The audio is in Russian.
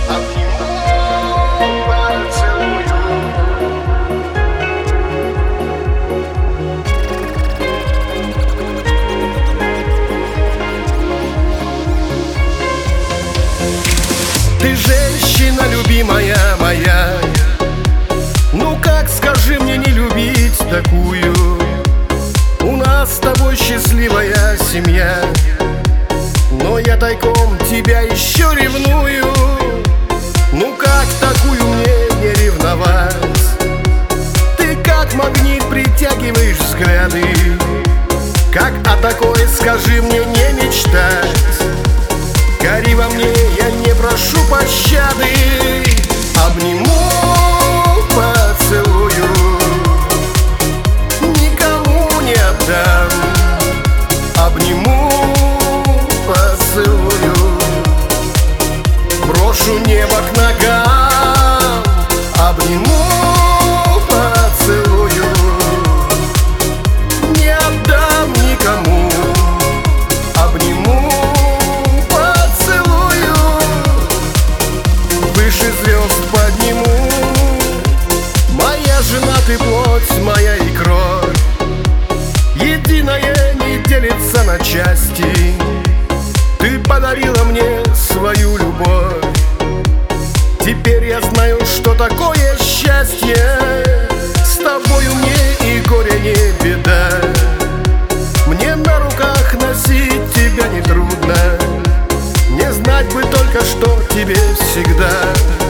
Ты женщина любимая моя, ну как, скажи мне, не любить такую? У нас с тобой счастливая семья, но я тайком тебя еще ревную. Ну как такую мне не ревновать? Ты как магнит притягиваешь взгляды. Как о такой, скажи мне, не мечтать? Гори во мне, я не прошу пощады. Обниму, поцелую, никому не отдам. Обниму, поцелую, брошу небо к ногам. Обниму, поцелую, не отдам никому. Обниму, выше звезд подниму. Моя жена, ты плоть моя и кровь, единая, не делится на части. Ты подарила мне свою любовь, теперь я знаю, что такое счастье. С тобою мне и горе не беда, мне на руках носить тебя нетрудно. Не знать бы только, что тебе всегда